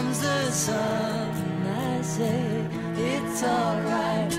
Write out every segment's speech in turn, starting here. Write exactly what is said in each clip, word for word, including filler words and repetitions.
comes the sun, I say it's all right.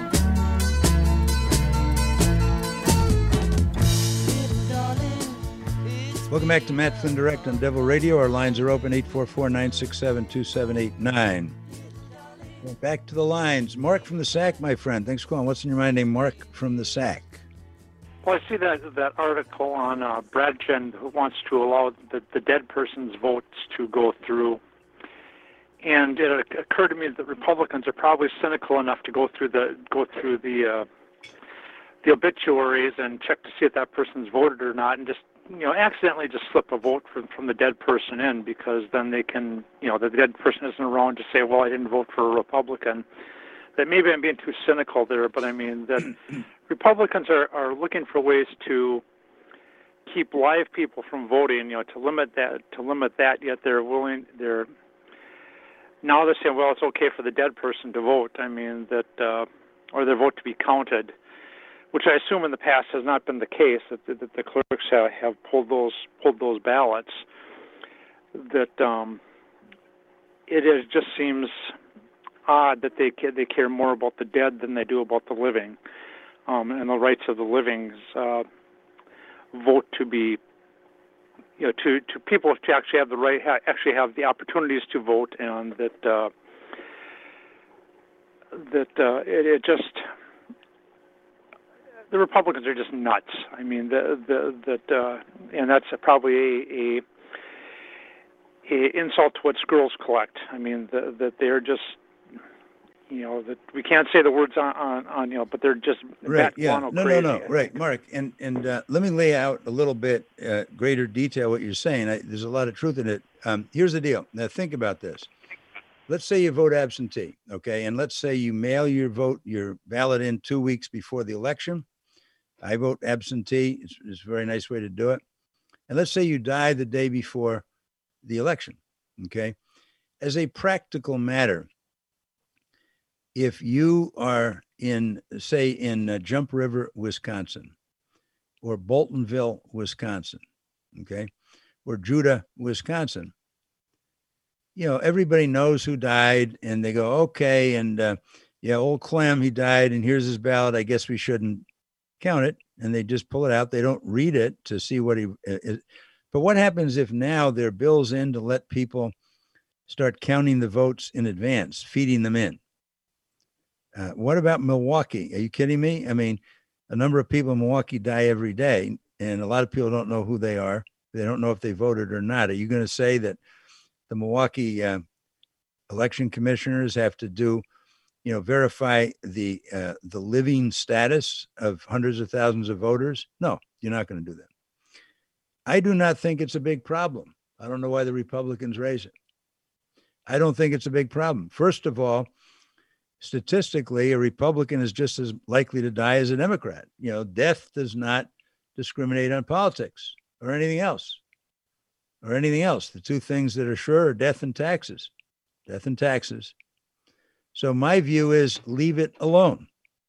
Welcome back to Matt Flynn Direct on Devil Radio. Our lines are open, eight four four, nine six seven, two seven eight nine. Back to the lines. Mark from the Sack, my friend. Thanks for calling. What's in your mind, named Mark from the Sack? Well, I see that that article on uh, Bradgen, who wants to allow the, the dead person's votes to go through. And it occurred to me that Republicans are probably cynical enough to go through the go through the uh, the obituaries and check to see if that person's voted or not, and just you know accidentally just slip a vote from from the dead person in, because then they can you know the dead person isn't around to say, well, I didn't vote for a Republican. That maybe I'm being too cynical there, but I mean that Republicans are, are looking for ways to keep live people from voting, you know, to limit that to limit that. Yet they're willing they're now they're saying, well, it's okay for the dead person to vote. I mean that uh, or their vote to be counted, which I assume in the past has not been the case, that, that the clerks have, have pulled those pulled those ballots. That um, it is, just seems odd that they they care more about the dead than they do about the living, um, and the rights of the living's uh, vote to be, you know, to, to people to actually have the right, ha- actually have the opportunities to vote, and that uh, that uh, it, it just. The Republicans are just nuts. I mean, the the that uh, and that's probably a, a, a insult to what squirrels collect. I mean, the, that they're just, you know, that we can't say the words on, on, on you know, but they're just right. Yeah. No, crazy, no, no. Right, Mark. And and uh, let me lay out a little bit uh, greater detail what you're saying. I, there's a lot of truth in it. Um, here's the deal. Now think about this. Let's say you vote absentee, okay, and let's say you mail your vote, your ballot in two weeks before the election. I vote absentee. It's, it's a very nice way to do it. And let's say you die the day before the election, okay? As a practical matter, if you are in, say, in uh, Jump River, Wisconsin, or Boltonville, Wisconsin, okay, or Judah, Wisconsin, you know, everybody knows who died, and they go, okay, and uh, yeah, old Clem, he died, and here's his ballot. I guess we shouldn't count it, and they just pull it out. They don't read it to see what he is. But what happens if now there are bills in to let people start counting the votes in advance, feeding them in? Uh, what about Milwaukee? Are you kidding me? I mean, a number of people in Milwaukee die every day, and a lot of people don't know who they are. They don't know if they voted or not. Are you going to say that the Milwaukee uh, election commissioners have to do you know, verify the uh, the living status of hundreds of thousands of voters? No, you're not going to do that. I do not think it's a big problem. I don't know why the Republicans raise it. I don't think it's a big problem. First of all, statistically, a Republican is just as likely to die as a Democrat. You know, death does not discriminate on politics or anything else, or anything else. The two things that are sure are death and taxes. Death and taxes. So my view is leave it alone.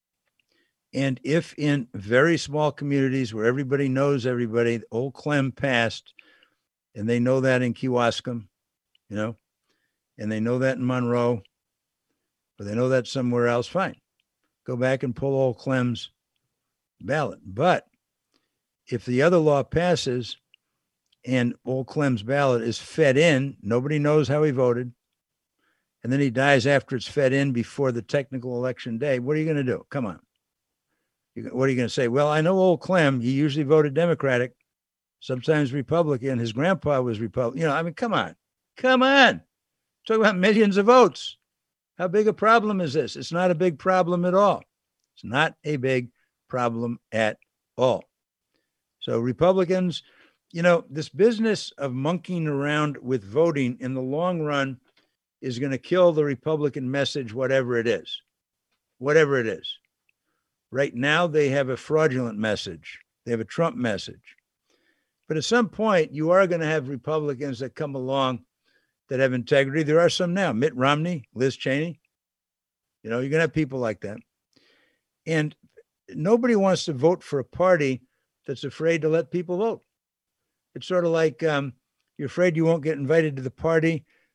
And if in very small communities where everybody knows everybody, old Clem passed, and they know that in Kewaskum, you know, and they know that in Monroe, or they know that somewhere else, fine. Go back and pull old Clem's ballot. But if the other law passes and old Clem's ballot is fed in, nobody knows how he voted, and then he dies after it's fed in before the technical election day, what are you going to do? Come on. You, what are you going to say? Well, I know old Clem, he usually voted Democratic, sometimes Republican. His grandpa was Republican. You know, I mean, come on. Come on. Talk about millions of votes. How big a problem is this? It's not a big problem at all. It's not a big problem at all. So Republicans, you know, this business of monkeying around with voting in the long run is going to kill the Republican message, whatever it is, whatever it is. Right now, they have a fraudulent message. They have a Trump message. But at some point, you are going to have Republicans that come along that have integrity. There are some now. Mitt Romney, Liz Cheney. You know, you're going to have people like that. And nobody wants to vote for a party that's afraid to let people vote. It's sort of like um, you're afraid you won't get invited to the party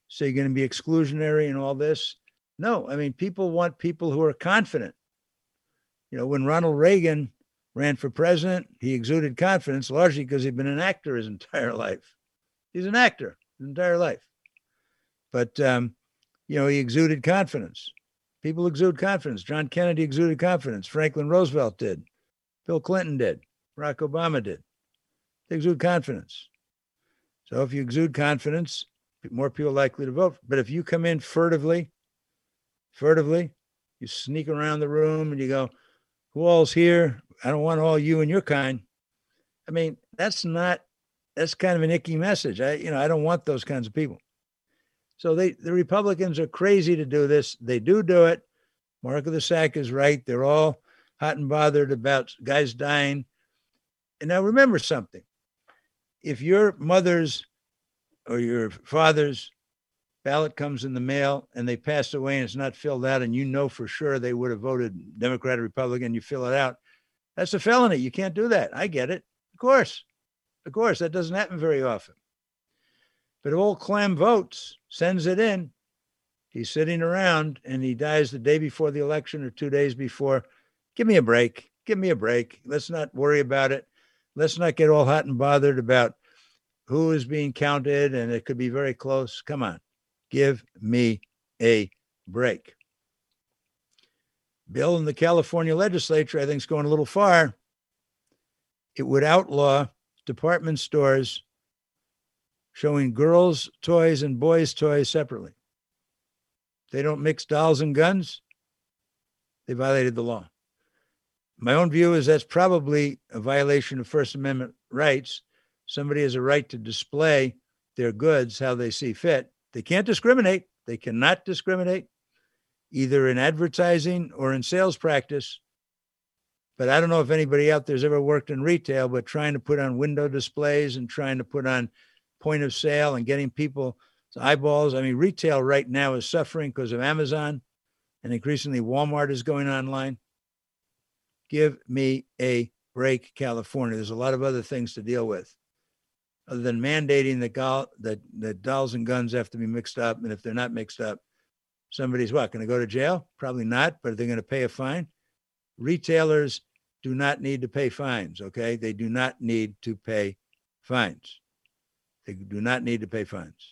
So you're going to be exclusionary and all this? No, I mean, people want people who are confident. You know, when Ronald Reagan ran for president, he exuded confidence largely because he'd been an actor his entire life. He's an actor his entire life. But, um, you know, he exuded confidence. People exude confidence. John Kennedy exuded confidence. Franklin Roosevelt did. Bill Clinton did. Barack Obama did. They exude confidence. So if you exude confidence, more people are likely to vote. But if you come in furtively, furtively, you sneak around the room and you go, who all's here? I don't want all you and your kind. I mean, that's not, that's kind of an icky message. I, you know, I don't want those kinds of people. So they, the Republicans are crazy to do this. They do do it. Mark of the Sack is right. They're all hot and bothered about guys dying. And now remember something. If your mother's or your father's ballot comes in the mail and they pass away and it's not filled out and you know for sure they would have voted Democrat or Republican, you fill it out, that's a felony. You can't do that. I get it. Of course. Of course. That doesn't happen very often. But old Clem votes, sends it in. He's sitting around and he dies the day before the election or two days before. Give me a break. Give me a break. Let's not worry about it. Let's not get all hot and bothered about who is being counted and it could be very close. Come on. Give me a break. Bill in the California legislature, I think, is going a little far. It would outlaw department stores showing girls' toys and boys' toys separately. They don't mix dolls and guns. They violated the law. My own view is that's probably a violation of First Amendment rights. Somebody has a right to display their goods how they see fit. They can't discriminate. They cannot discriminate either in advertising or in sales practice. But I don't know if anybody out there's ever worked in retail, but trying to put on window displays and trying to put on point of sale and getting people's eyeballs. I mean, retail right now is suffering because of Amazon, and increasingly Walmart is going online. Give me a break, California. There's a lot of other things to deal with other than mandating that, go- that, that dolls and guns have to be mixed up. And if they're not mixed up, somebody's what, going to go to jail? Probably not, but they're going to pay a fine. Retailers do not need to pay fines, okay? They do not need to pay fines. They do not need to pay fines.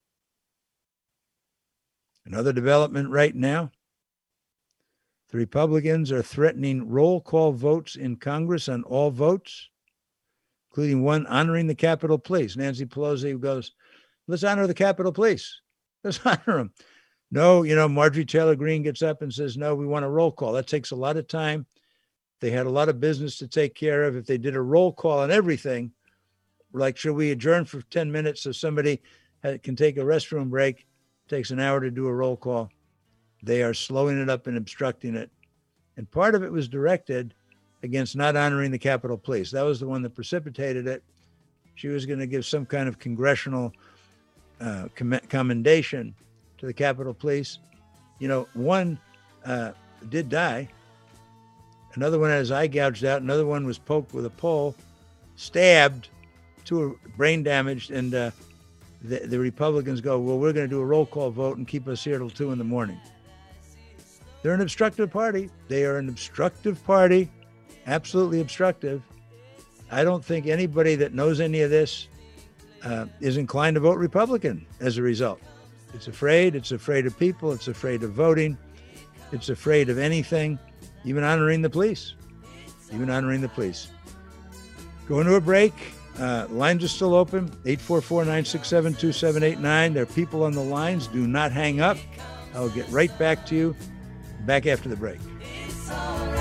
Another development right now, the Republicans are threatening roll call votes in Congress on all votes, including one honoring the Capitol Police. Nancy Pelosi goes, let's honor the Capitol Police. Let's honor them. No, you know, Marjorie Taylor Greene gets up and says, no, we want a roll call. That takes a lot of time. They had a lot of business to take care of. If they did a roll call on everything, we're like, should we adjourn for ten minutes so somebody can take a restroom break? It takes an hour to do a roll call. They are slowing it up and obstructing it. And part of it was directed against not honoring the Capitol Police. That was the one that precipitated it. She was going to give some kind of congressional uh, com- commendation to the Capitol Police. You know, one uh, did die. Another one had his eye gouged out. Another one was poked with a pole, stabbed, two brain damaged. And uh, the, the Republicans go, well, we're going to do a roll call vote and keep us here till two in the morning. They're an obstructive party. They are an obstructive party, absolutely obstructive. I don't think anybody that knows any of this uh, is inclined to vote Republican as a result. It's afraid. It's afraid of people. It's afraid of voting. It's afraid of anything, even honoring the police, even honoring the police. Going to a break. Uh, lines are still open, eight four four, nine six seven, two seven eight nine. There are people on the lines. Do not hang up. I'll get right back to you. Back after the break. It's all right.